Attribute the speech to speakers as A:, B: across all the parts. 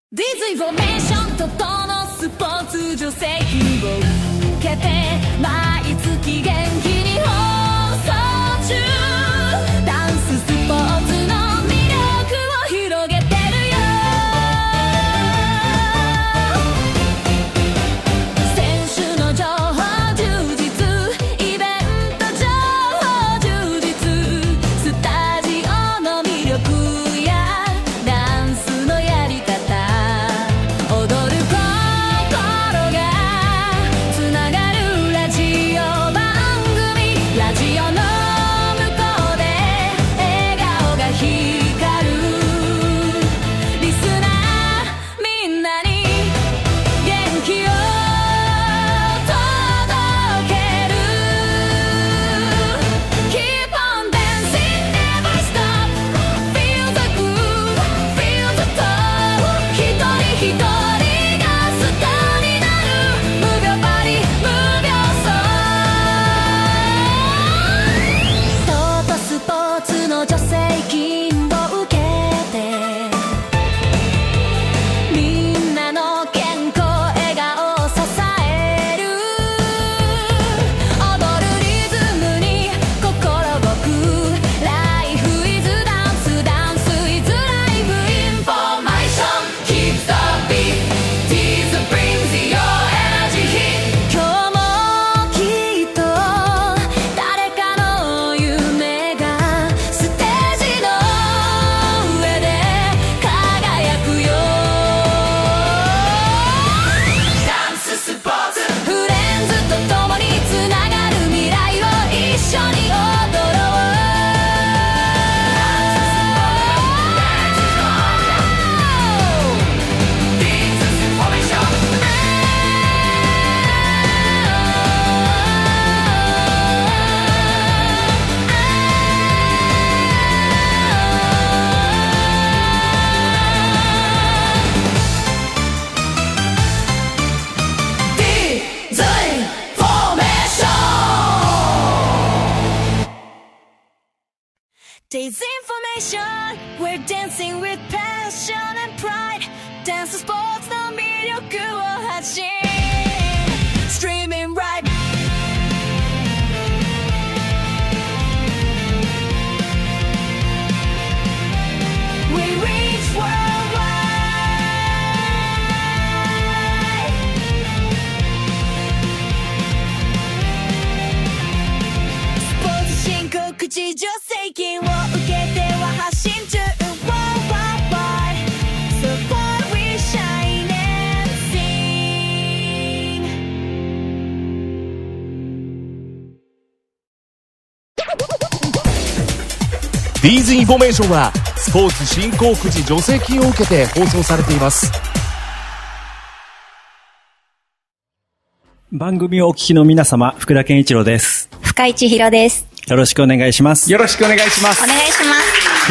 A: ディズイフォーメーションととのスポーツ助成金を受けて毎月元気に放送中。ダンススポーツの魅力を広げてるよ。選手の情報充実、イベント情報充実、スタジオの魅力やダンスのやり方、踊る心がつながるラジオ番組、ラジオの向こうで笑顔が光るリスナーみんなに元気を届ける Keep on dancing, never stop, feel the groove, feel the flow、 一人一人がスターになる Move your body, move your soul。 トートスポーツの助成金を受けてみんなの健康笑顔を支える、踊るリズムに心動く、ライフイズダンス、ダンスイズライフ、インフォメーション Keep the beat, Tease brings your energy hit。 今日もきっと誰かの夢がステージの上で輝くよ。ダンススポーツ、フレンズと共につながる未来を一緒に踊ろう。Disinformation, we're dancing with passion and pride。 ダンススポーツの魅力を発信、 Streaming right。 We reach worldwide。 スポーツ振興口助成金を受けては発信中 Worldwide。 Support we shine and sing。
B: ディーズインフォメーションはスポーツ振興くじ助成金を受けて放送されています。
C: 番組をお聞きの皆様、福田健一郎です。
D: 深井千尋です。
C: よろしくお願いします。
E: よろしくお願いします。
D: お願いします。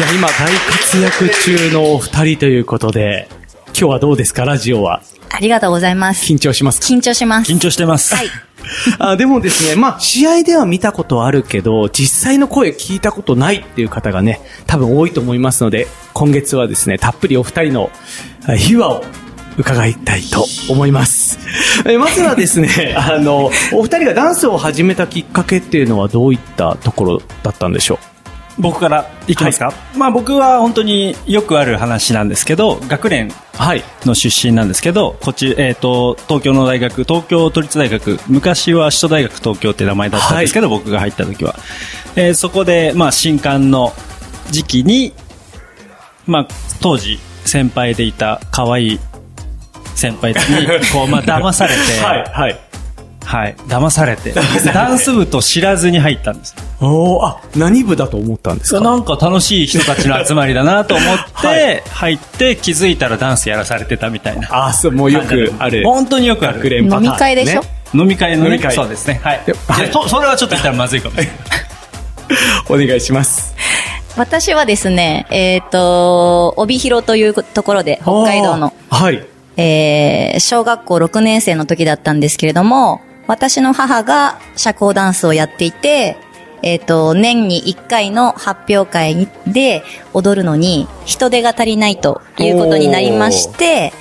E: いや、今大活躍中のお二人ということで、今日はどうですか、ラジオは。
D: ありがとうございます。
E: 緊張しますか？
D: 緊張します。
C: 緊張してます。
D: はい。
E: でもですね、試合では見たことあるけど、実際の声聞いたことないっていう方がね、多分多いと思いますので、今月はですね、たっぷりお二人の秘話を伺いたいと思います。まずはですね、お二人がダンスを始めたきっかけっていうのはどういったところだったんでしょう？
C: 僕からいきますか？はい、僕は本当によくある話なんですけど、学連の出身なんですけど、東京の大学、東京都立大学、昔は首都大学東京って名前だったんですけど、僕が入った時は、そこで新歓の時期に、当時先輩でいた可愛い先輩にこう騙されて騙されてダンス部と知らずに入ったんです。
E: 何部だと思ったんですか？
C: なんか楽しい人たちの集まりだなと思って入って気づいたらダンスやらされてたみたいな。
E: そう、もうよくある。
C: 本当によくある。
D: 飲み会でしょ？
C: 飲み会のね。そうですね。はい。それはちょっと言ったらまずいかもしれない。
E: お願いします。
D: 私はですね、帯広というところで、北海道の。
E: はい。
D: 小学校6年生の時だったんですけれども、私の母が社交ダンスをやっていて、年に1回の発表会で踊るのに人手が足りないということになりまして、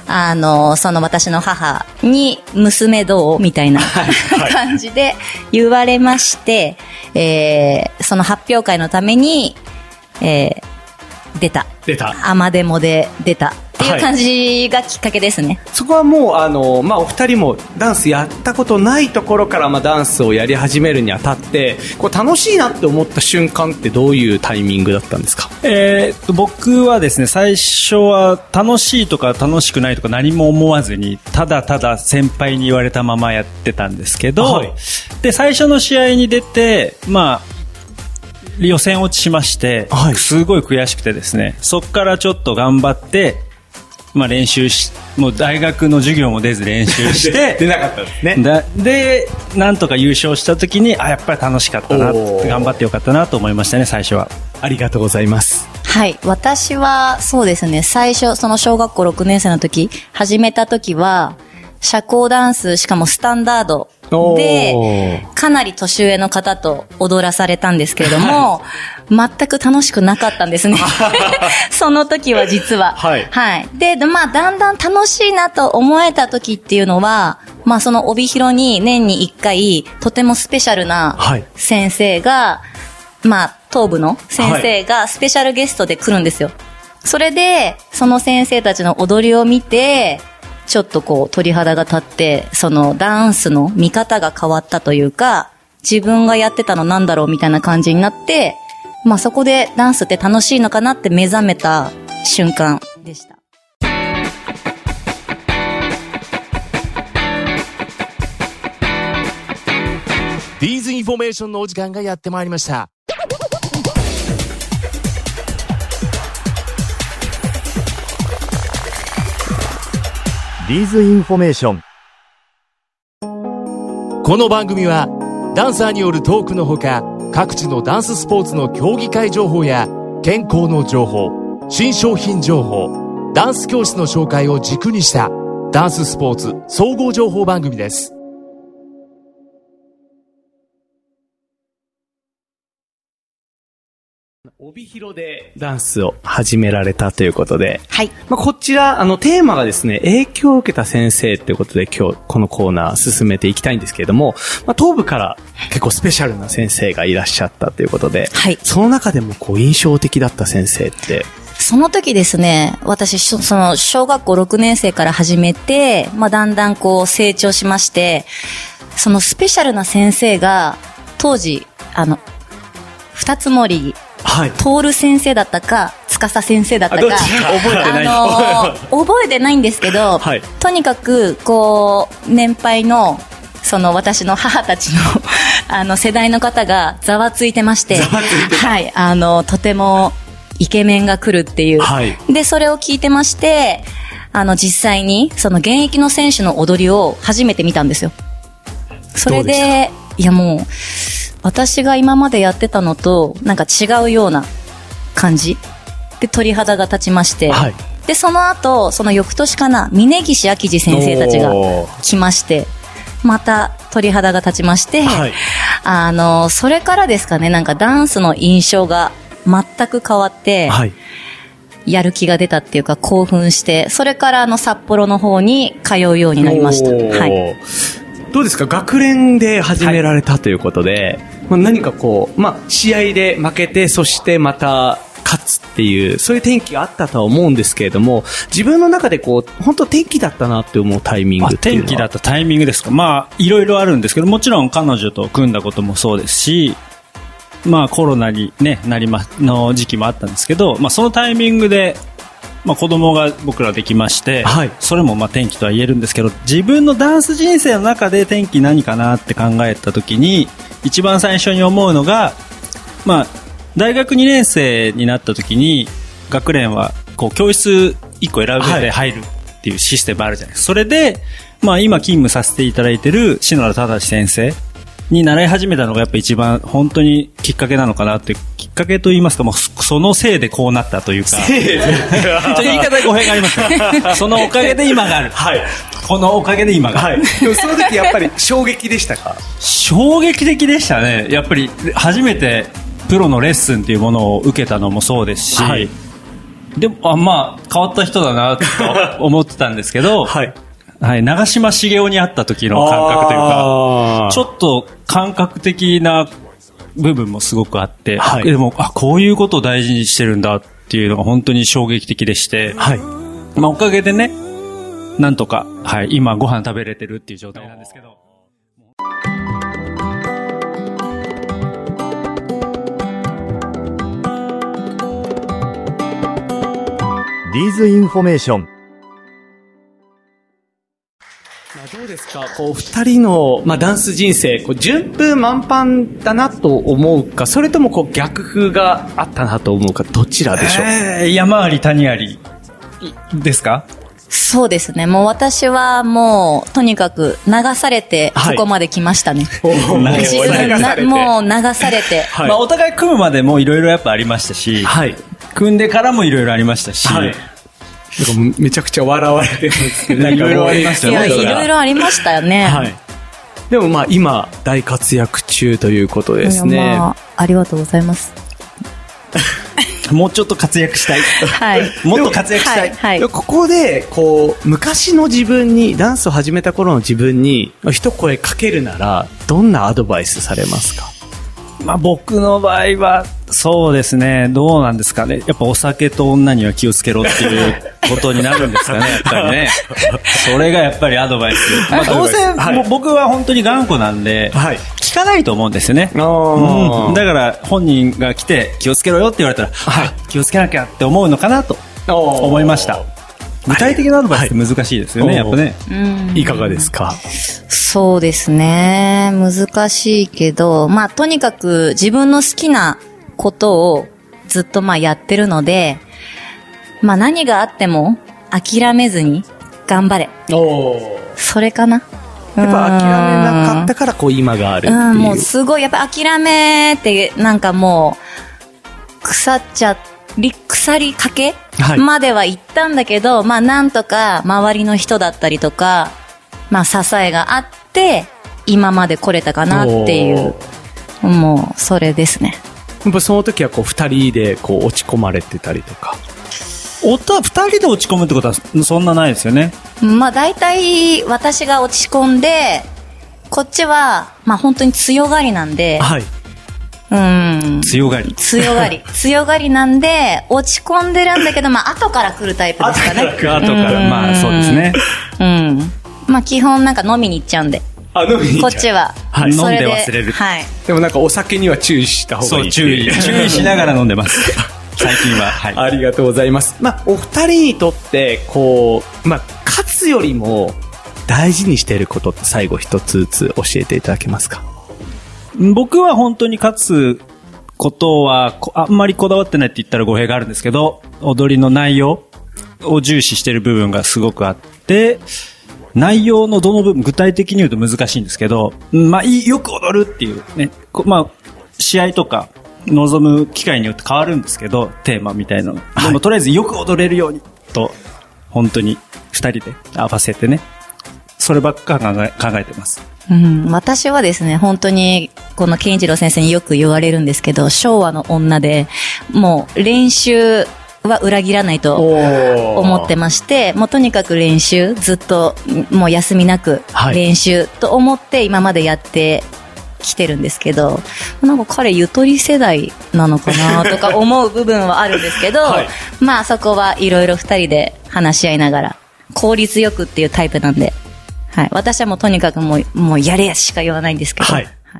D: その私の母に娘どうみたいな感じで言われまして、その発表会のために、出た。アマデモで出た。っていう感じがきっかけですね。
E: そこはもうお二人もダンスやったことないところから、ダンスをやり始めるにあたってこう楽しいなって思った瞬間ってどういうタイミングだったんですか？
C: 僕はですね、最初は楽しいとか楽しくないとか何も思わずに、ただただ先輩に言われたままやってたんですけど、で最初の試合に出て、予選落ちしまして、すごい悔しくてですね、そこからちょっと頑張って、練習し、もう大学の授業も出ず練習して
E: 出なかったですね。
C: でなんとか優勝した時に、やっぱり楽しかったな、頑張ってよかったなと思いましたね、最初は。
E: ありがとうございます。
D: はい、私はそうですね、最初その小学校6年生の時始めた時は社交ダンス、しかもスタンダードでかなり年上の方と踊らされたんですけれども、全く楽しくなかったんですねその時は実は。で、だんだん楽しいなと思えた時っていうのは、その帯広に年に1回とてもスペシャルな先生が、東部の先生がスペシャルゲストで来るんですよ。それでその先生たちの踊りを見て、ちょっと鳥肌が立って、そのダンスの見方が変わったというか、自分がやってたのなんだろうみたいな感じになって、そこでダンスって楽しいのかなって目覚めた瞬間でした。
B: ディーズインフォメーションのお時間がやってまいりました。ディーズインフォメーション。この番組はダンサーによるトークのほか、各地のダンススポーツの競技会情報や健康の情報、新商品情報、ダンス教室の紹介を軸にしたダンススポーツ総合情報番組です。
E: 帯広でダンスを始められたということで、こちらテーマがですね、影響を受けた先生ということで、今日このコーナー進めていきたいんですけれども、東部から結構スペシャルな先生がいらっしゃったということで、その中でも印象的だった先生って？
D: その時ですね、私その小学校6年生から始めて、だんだん成長しまして、そのスペシャルな先生が当時二つ森徹先生だったか司先生だったか
C: 覚えてない
D: 覚えてないんですけど、とにかく年配のその私の母たちの世代の方がざわついてまして、とてもイケメンが来るっていう、でそれを聞いてまして、実際にその現役の選手の踊りを初めて見たんですよ。それでもう私が今までやってたのとなんか違うような感じで鳥肌が立ちまして、でその後その翌年かな、峯岸明治先生たちが来まして、また鳥肌が立ちまして、それからですかね、なんかダンスの印象が全く変わって、やる気が出たっていうか興奮して、それから札幌の方に通うようになりました。
E: どうですか、学連で始められたということで、何か試合で負けて、そしてまた勝つっていう、そういう転機があったとは思うんですけれども、自分の中で本当転機だったなって思うタイミングっていうのは？
C: 転機だったタイミングですか。いろいろあるんですけど、もちろん彼女と組んだこともそうですし、コロナにの時期もあったんですけど、そのタイミングで子供が僕らできまして、それも転機とは言えるんですけど、自分のダンス人生の中で転機何かなって考えた時に、一番最初に思うのが、大学2年生になった時に学連は教室1個選べて入るっていうシステムあるじゃないですか。それで、今勤務させていただいている篠原忠先生に習い始めたのがやっぱ一番本当にきっかけなのかなっていう、きっかけと言いますか、そのせいでこうなったというか、言い方に語弊がありますねそのおかげで今がある、このおかげで今がある、
E: でもその時やっぱり衝撃でしたか？
C: 衝撃的でしたね。やっぱり初めてプロのレッスンっていうものを受けたのもそうですし、 でも、まあ、変わった人だな、と思ってたんですけど、
E: はい。
C: はい、長嶋茂雄に会った時の感覚というか、ちょっと感覚的な部分もすごくあって、
E: はい、
C: でも、こういうことを大事にしてるんだっていうのが本当に衝撃的でして、
E: はい。
C: まあ、おかげでね、なんとか、はい、今ご飯食べれてるっていう状態なんですけど。
B: ディーズインフォメーション。
E: どうですかこう、二人の、ダンス人生、順風満帆だなと思うか、それとも逆風があったなと思うか、どちらでしょう？
C: 山あり谷ありですか？
D: そうですね。もう私はもう、とにかく流されて、ここまで来ましたね。
C: も
D: う流されて。
C: はい、まあ、お互い組むまでもいろいろやっぱありましたし、はい、組んでからもいろいろありましたし、はい、
E: めちゃくちゃ笑われてるんですけど、
C: いろいろありましたよね。
D: いろいろありましたよね。はい。
E: でも今、大活躍中ということですね。
D: ありがとうございます。
C: もうちょっと活躍したい。はい。もっと活躍したい。
E: はい。ここで、昔の自分に、ダンスを始めた頃の自分に、一声かけるなら、どんなアドバイスされますか？
C: まあ僕の場合は、そうですね、どうなんですかね。やっぱお酒と女には気をつけろっていうことになるんですかね、やっぱりね。それがやっぱりアドバイス。まあどうせ、僕は本当に頑固なんで、聞かないと思うんですよね。だから本人が来て気をつけろよって言われたら、気をつけなきゃって思うのかなと思いました。具体的なアドバイスって難しいですよね、やっぱね。
E: いかがですか？
D: そうですね。難しいけど、とにかく自分の好きなことをずっとやってるので、何があっても諦めずに頑張れ。それかな。
E: やっぱ諦めなかったから今があるっていう。
D: もうすごい、やっぱ諦めってもう腐りかけ、までは行ったんだけど、なんとか周りの人だったりとか、支えがあって、今まで来れたかなっていう、もう、それですね。
E: やっぱその時は二人で落ち込まれてたりとか。
C: 二人で落ち込むってことはそんなないですよね。
D: 大体私が落ち込んで、こっちは、本当に強がりなんで、はい。
C: 強が
D: りなんで、落ち込んでるんだけど、後から来るタイプですかね。
C: 後からそうですね。
D: 基本飲みに行っちゃうんで。
E: 飲みに
D: こっちは。
C: 飲んで忘れる。
D: はい。
E: でもお酒には注意した方がいい。
C: 注意しながら飲んでます。最近は。はい。
E: ありがとうございます。お二人にとって、勝つよりも大事にしていることって最後一つずつ教えていただけますか？
C: 僕は本当に勝つことはあんまりこだわってないって言ったら語弊があるんですけど、踊りの内容を重視している部分がすごくあって、内容のどの部分、具体的に言うと難しいんですけど、よく踊るっていうね、試合とか臨む機会によって変わるんですけど、テーマみたいなの。でもとりあえずよく踊れるようにと、本当に二人で合わせてね、そればっか考えてます。
D: 私はですね、本当に、この健一郎先生によく言われるんですけど、昭和の女で、もう練習は裏切らないと思ってまして、もうとにかく練習、ずっともう休みなく練習と思って今までやってきてるんですけど、彼ゆとり世代なのかなとか思う部分はあるんですけど、そこはいろいろ二人で話し合いながら、効率よくっていうタイプなんで、はい。私はもうとにかくもうやれやしか言わないんですけど。はい。はい、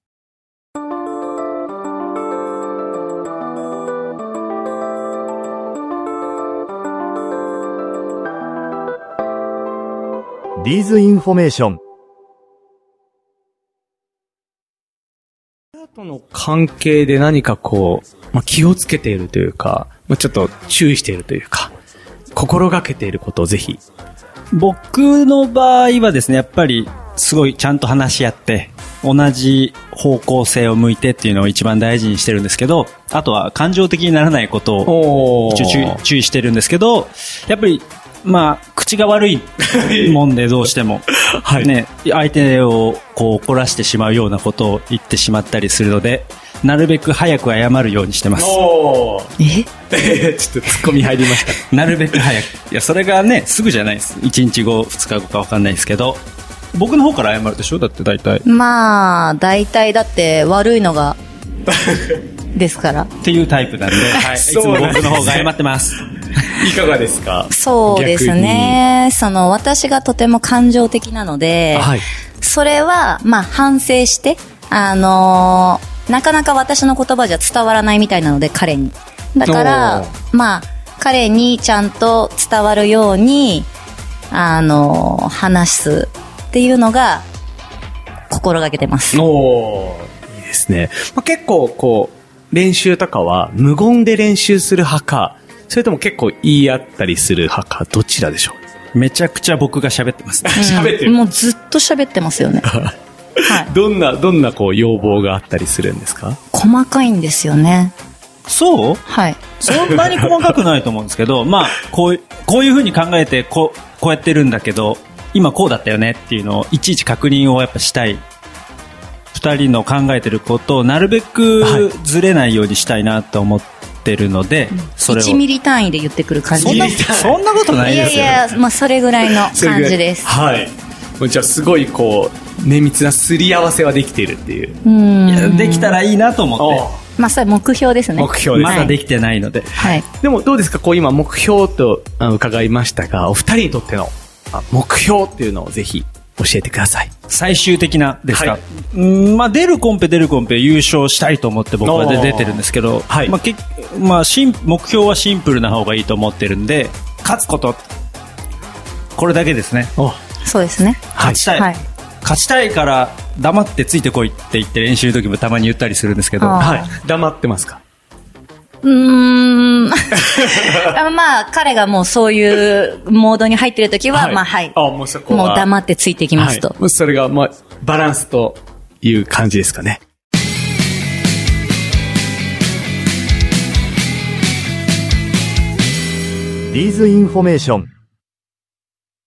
B: ディーズインフォメーション。
E: との関係で何か気をつけているというか、ちょっと注意しているというか、心がけていることをぜひ。
C: 僕の場合はですね、やっぱりすごいちゃんと話し合って同じ方向性を向いてっていうのを一番大事にしてるんですけど、あとは感情的にならないことを注意してるんですけど、やっぱり口が悪いもんでどうしても、ね、相手を怒らしてしまうようなことを言ってしまったりするので、 なるべく早く謝るようにしてます。
E: おー。
D: え
E: ちょっと突っ込み入りました。
C: なるべく早く。いや、それがね、すぐじゃないです。1日後、2日後か分かんないですけど、僕の方から謝るでしょ？だって大体。
D: まあ、大体だって悪いのが、ですから。
C: っていうタイプなんで、はい。いつも僕の方が謝ってます。
E: いかがですか？
D: そうですね。私がとても感情的なので、
E: はい。
D: それは、まあ、反省して、なかなか私の言葉じゃ伝わらないみたいなので、彼に。だから、まあ、彼にちゃんと伝わるように、話すっていうのが、心がけてます。
E: おー、いいですね。まあ、結構、こう、練習とかは、無言で練習する派か、それとも結構言い合ったりする派か、どちらでしょう？
C: めちゃくちゃ僕が喋ってますね。
E: 喋ってる。
D: もうずっと喋ってますよね。はい。
E: どんなこう要望があったりするんですか？
D: 細かいんですよね。
C: そう？
D: はい。
C: そんなに細かくないと思うんですけど、まあ、こういう風に考えて、こうやってるんだけど、今こうだったよねっていうのを、いちいち確認をやっぱしたい。二人の考えてることをなるべくずれないようにしたいなと思ってるので、それを。
D: 1ミリ単位で言ってくる感じ。
C: そんなことないですよ。
D: いやいや、まあ、それぐらいの感じです。
E: はい。じゃあすごいこう、綿密なすり合わせはできているっていう。
C: いや、できたらいいなと思って。
D: まあ、それ目標ですね。
E: 目標です。
C: まだできてないので。
D: はい。
E: でもどうですか、こう今目標と伺いましたが、お二人にとっての目標っていうのをぜひ教えてください。
C: 最終的なですか？
E: はい、
C: まあ出るコンペ優勝したいと思って僕は出てるんですけど、
E: はい。
C: まあ目標はシンプルな方がいいと思ってるんで、勝つこと、これだけですね。
D: そうですね。
C: 勝ちたい。はい。勝ちたいから黙ってついてこいって言って練習の時もたまに言ったりするんですけど、
E: はい。黙ってますか？
D: まあ、彼がもうそういうモードに入ってる時は、はい、まあ、はい。
E: もうそこは。
D: もう黙ってついてきますと。
E: はい、それが、まあ、バランスという感じですかね。
B: リーズインフォメーション